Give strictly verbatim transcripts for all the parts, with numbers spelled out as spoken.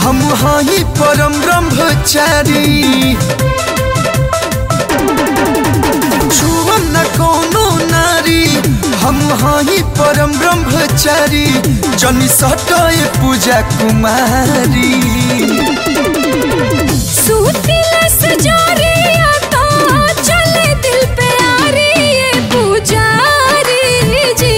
हम हाई परम ब्रह्मचारी छुअम न कोनो नारी हम हाई परम ब्रह्मचारी जनी सटाए पूजा कुमारी सूतिला सजारे आता चले दिल पे आ रही ये पुजारी जी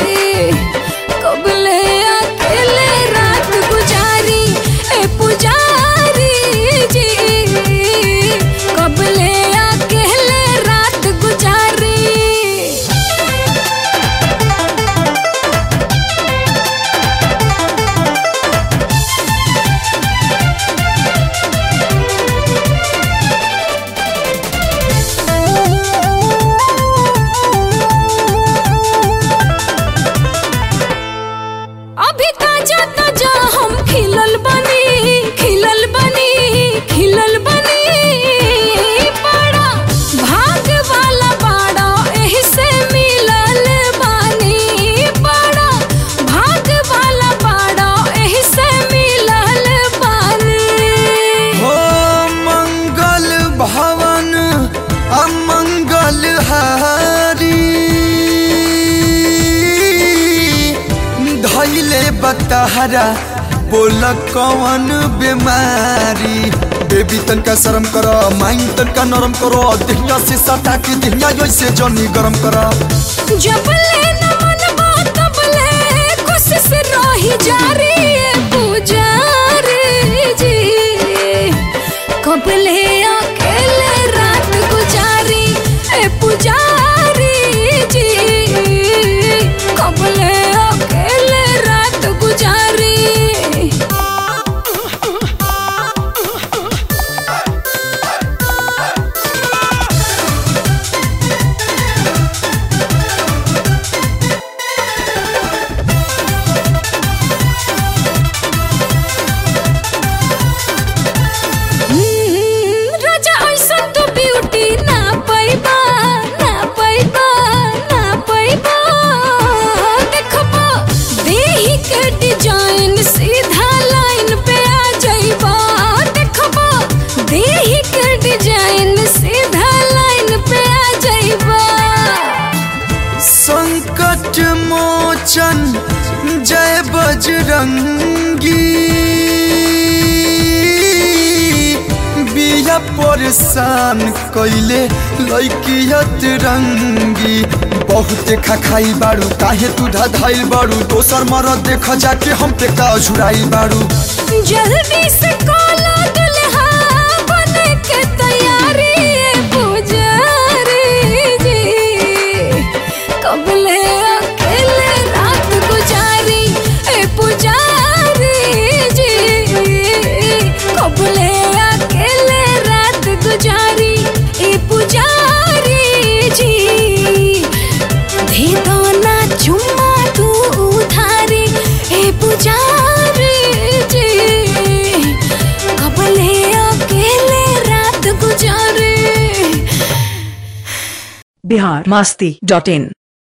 कबले अकेले रात गुजारी ए पुजारी जी कबले अकेले रात गुजारी अभी ताजा ताजा हम खिलल बनी खिलल बनी खिलल बनी बड़ा भाग वाला बाड़ा एही से मिलल बानी बड़ा भाग वाला बाड़ा एही से मिलल बानी हो मंगल भवन अमंगल हारी धैले बताहरा बोल कौन बीमारी बेबी तनका शर्म कर माइंड तनका नरम करो दिहिया से सटा के दिहिया ऐसे जनी गरम कर जबले न मनबा तबले कोशिश रही जारी ये पुजारी जी कबले अकेले रात गुजारी ए पुजारी जी कबले अकेले रात गुजारी राजा ऐसा तो ब्यूटी ना पैबा ना पैबा ना पैबा देखबा देही के डिजाइन सीधा लाइन पे आ जाइबा देखबा देही के डिजाइन सीधा लाइन पे आ जाइबा संकट मोचन जय बजरंगी बिया परेशान कैले लैकियत रंगी बहुत खाई बारू काहे तू धाइल बारू दोसर मरद देख जाके हम पे का झुराई बारू जल्दी से काला दुल्हा बने के तैयारी ये पुजारी जी कबले अकेले रात गुजारी ए पुजारी जी कबले अकेले रात गुजारी ए पुजारी जी दे दो ना चुम्मा तू उधारी ए पुजारी जी कबले अकेले रात गुजारी बिहार मस्ती डॉट इन।